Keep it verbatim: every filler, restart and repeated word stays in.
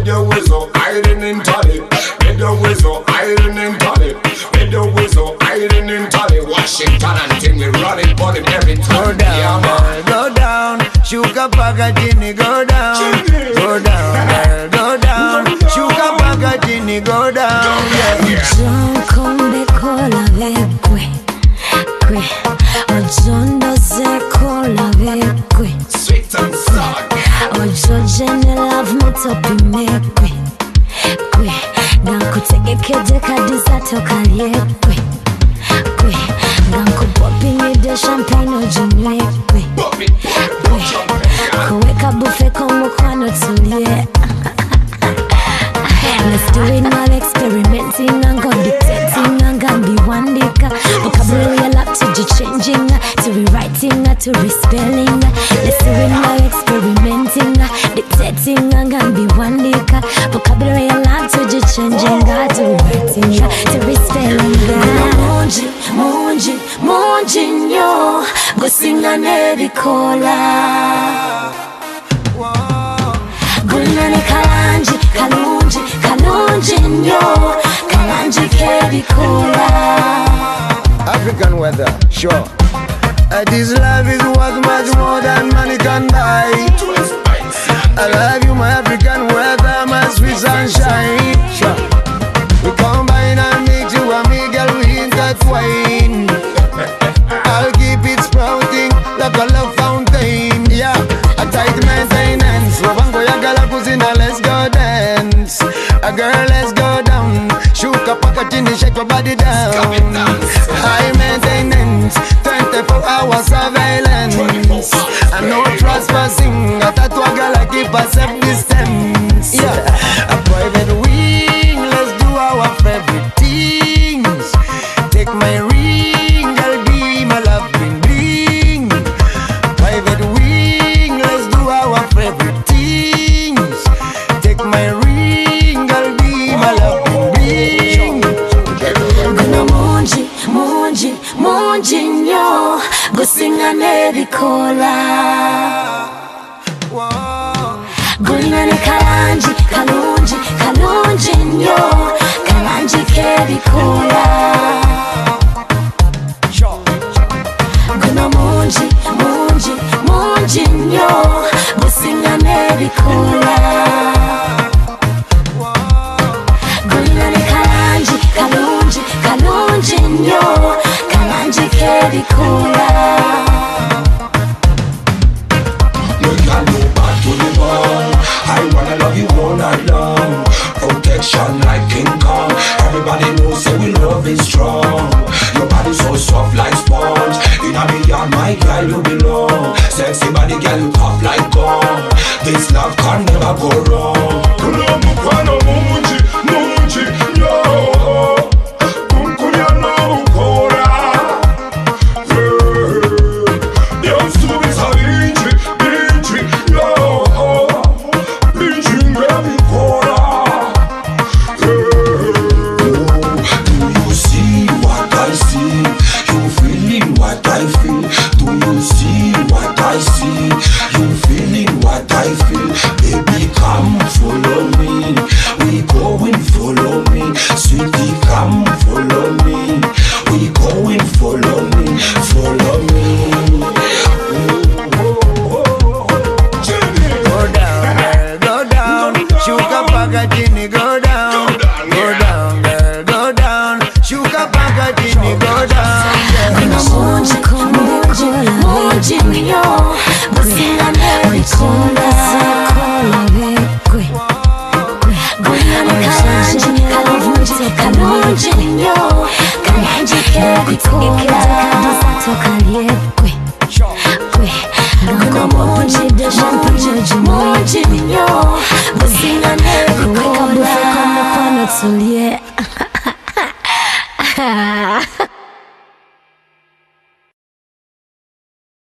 the whistle, iron in tally. With the whistle, iron in tally. With the whistle, iron in tally. Washington until me running on him every time. Go down, girl, go down. Sugar packaging, go down. Go down, girl, go down. Sugar packaging, go down. John Combe cola vekwe, kwe. Ojondo ze cola vekwe. Sweet and sour. Ojo jene love me topi mekwe, kwe. Ganku tege kede kadiza toka liekwe, kwe. Ganku popi nide champagne ojinywe, kwe, kwe. Kuweka buffet komo kwano tulie. Let's do it now, experimenting and go dictating and go be one dick. Vocabulary a lot to be changing, to rewriting, to respelling. Let's do it now, experimenting, dictating and go be one dick. Vocabulary a lot to be changing, to rewriting, to respelling. Munji, munji, munji yo, go sing a neri cola. Gulnane kalanji, kalunji, kalunji nyo, kalanji kedi cola. African weather, sure. Uh, this love is worth much more than money can buy. I love you, my African weather, my sweet sunshine. Sure. We combine and mix you and me, girl, we intertwine. I'll keep it sprouting like a love fountain. Yeah, a tight maintenance. Wabango ya gala kuzina, let's go dance. A girl, let's go down. Shuka pakatini, shake your body down. High maintenance, twenty-four hour surveillance. And no trespassing. I thought a girl I keep a safe distance. Yeah, a private wing. Let's do our favorite things. Take my ring, girl, be my love bling bling. Private wing. Let's do our favorite things. Take my ring, girl, be my love bling bling. Guna munji, munji, munji nyo, go sing a neri cola. Gulnane kalanji, kalunji, kalunji nyo, kalanji kedi cola. Guna munji, munji, munji nyo, go sing a neri cola. Gulnane kalanji, kalunji, kalunji nyo, kalanji kedi cola. You can go back to the ball. I wanna love you all night long. Protection like King Kong. Everybody knows that we love is strong. Your body so soft like sponge. In a million, my girl, you belong. Sexy body, girl, you tough like gold. This love can never go wrong. Kulamu kwano munji, munji, yo. Kunkunya no ukora. Yo, subi sa binji, binji, yo. Binji ngebi kora. Do you see what I see? You feeling what I feel? Do you see what I see? You feeling what I feel? Baby, come follow me. We going, follow me. Sweetie, come follow me. We going, follow me, follow me. Go down, girl, go down. Sugar packaging, go down.